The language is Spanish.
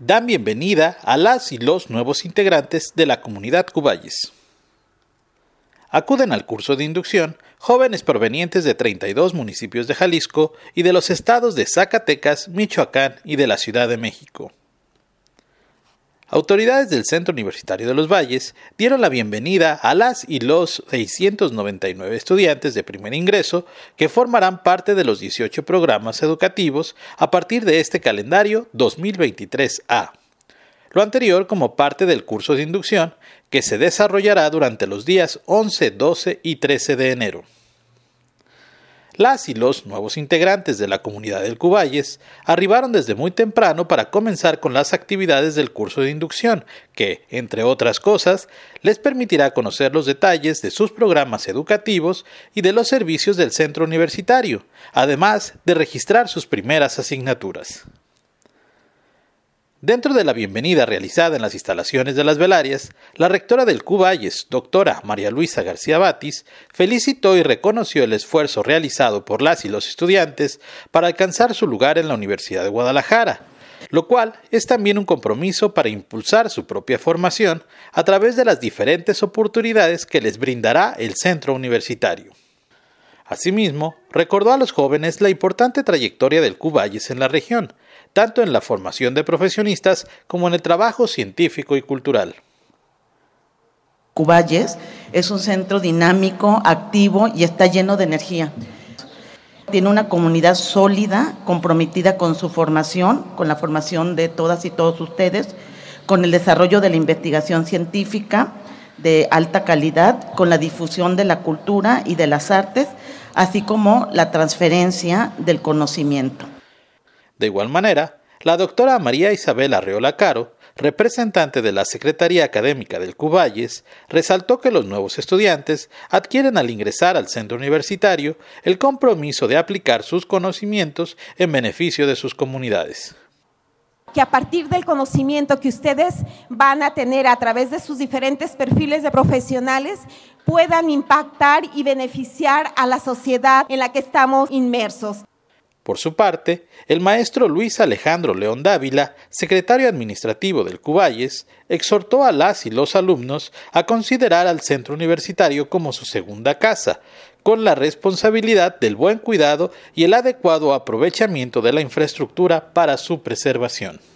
dan bienvenida a las y los nuevos integrantes de la comunidad Cuballes. Acuden al curso de inducción jóvenes provenientes de 32 municipios de Jalisco y de los estados de Zacatecas, Michoacán y de la Ciudad de México. Autoridades del Centro Universitario de los Valles dieron la bienvenida a las y los 699 estudiantes de primer ingreso que formarán parte de los 18 programas educativos a partir de este calendario 2023A. Lo anterior como parte del curso de inducción que se desarrollará durante los días 11, 12 y 13 de enero. Las y los nuevos integrantes de la comunidad del Cuballes arribaron desde muy temprano para comenzar con las actividades del curso de inducción, que, entre otras cosas, les permitirá conocer los detalles de sus programas educativos y de los servicios del centro universitario, además de registrar sus primeras asignaturas. Dentro de la bienvenida realizada en las instalaciones de las Velarias, la rectora del Cuballes, doctora María Luisa García Batis, felicitó y reconoció el esfuerzo realizado por las y los estudiantes para alcanzar su lugar en la Universidad de Guadalajara, lo cual es también un compromiso para impulsar su propia formación a través de las diferentes oportunidades que les brindará el centro universitario. Asimismo, recordó a los jóvenes la importante trayectoria del Cuballes en la región, tanto en la formación de profesionistas como en el trabajo científico y cultural. Cuballes es un centro dinámico, activo y está lleno de energía. Tiene una comunidad sólida, comprometida con su formación, con la formación de todas y todos ustedes, con el desarrollo de la investigación científica de alta calidad, con la difusión de la cultura y de las artes, así como la transferencia del conocimiento. De igual manera, la doctora María Isabel Arreola Caro, representante de la Secretaría Académica del Cuballes, resaltó que los nuevos estudiantes adquieren al ingresar al centro universitario el compromiso de aplicar sus conocimientos en beneficio de sus comunidades. Que a partir del conocimiento que ustedes van a tener a través de sus diferentes perfiles de profesionales puedan impactar y beneficiar a la sociedad en la que estamos inmersos. Por su parte, el maestro Luis Alejandro León Dávila, secretario administrativo del Cuballes, exhortó a las y los alumnos a considerar al centro universitario como su segunda casa, con la responsabilidad del buen cuidado y el adecuado aprovechamiento de la infraestructura para su preservación.